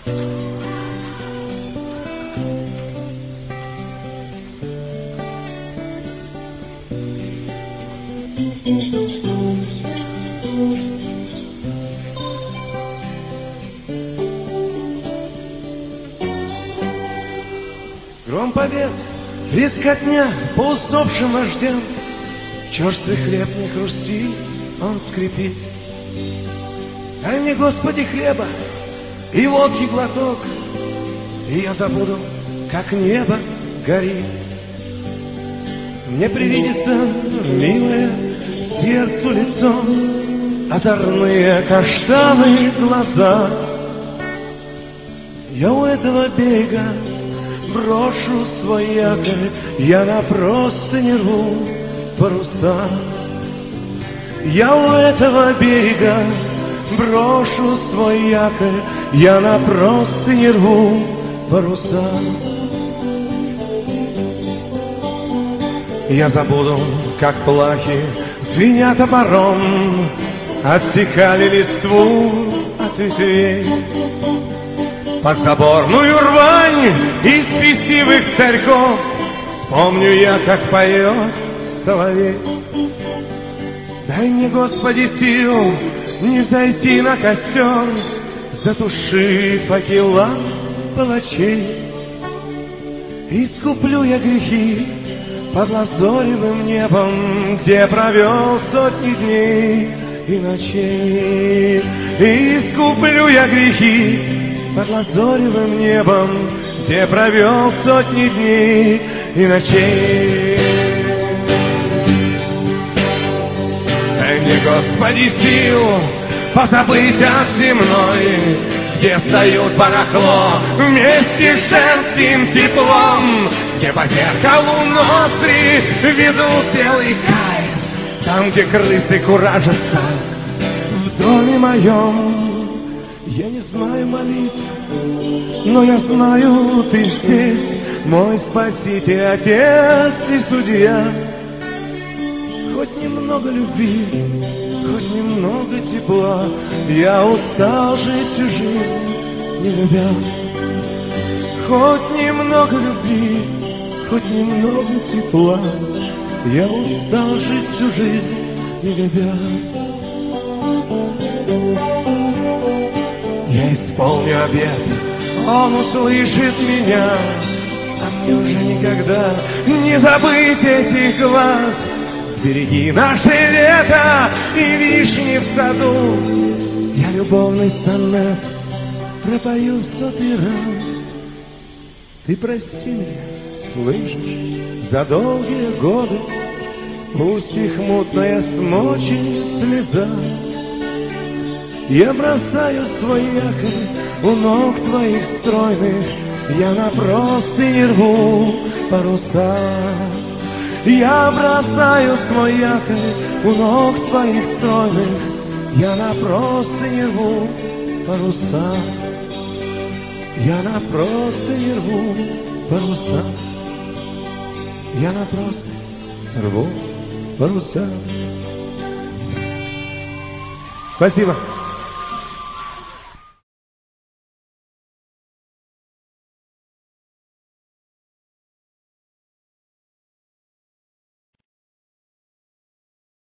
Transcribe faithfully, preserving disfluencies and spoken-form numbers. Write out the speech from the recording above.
Гром побед, трескотня по усопшим вождям, черствый хлеб не хрустит, он скрипит. Дай мне, Господи, хлеба и водки глоток, и я забуду, как небо горит. Мне привидится милое сердцу лицо, озорные каштаны глаза. Я у этого берега брошу свой якорь, я на простыни рву паруса. Я у этого берега брошу свой якорь, я на простыни рву паруса. Я забуду, как плахи, звеня топором, отсекали листву от ветвей. Подзаборную рвань из спесивых царьков вспомню я, как поет соловей. Дай мне, Господи, сил не зайти на костер, затуши факела палачей. Искуплю я грехи под лазоревым небом, где провел сотни дней и ночей. Искуплю я грехи под лазоревым небом, где провел сотни дней и ночей. Дай мне, Господи, сил позабыть от земной, где встают барахло вместе с женским теплом, где по зеркалу ноздри ведут белый кайф, там, где крысы куражатся в доме моем. Я не знаю молитв, но я знаю, ты здесь, мой спаситель, отец и судья. Хоть немного любви, хоть немного тепла, я устал жить всю жизнь, не любя. Хоть немного любви, хоть немного тепла, я устал жить всю жизнь, не любя. Я исполню обет, он услышит меня, а мне уже никогда не забыть этих глаз. Сбереги наше лето и вишни в саду, я любовный сонет пропою сотый раз. Ты прости меня, слышишь, за долгие годы, пусть их мутная смочит слеза. Я бросаю свой якорь у ног твоих стройных, я на простыни рву паруса. Я бросаю свой якорь у ног твоих стройных, я на простыни рву паруса. Я на простыни рву паруса. Я на простыни рву паруса. Спасибо.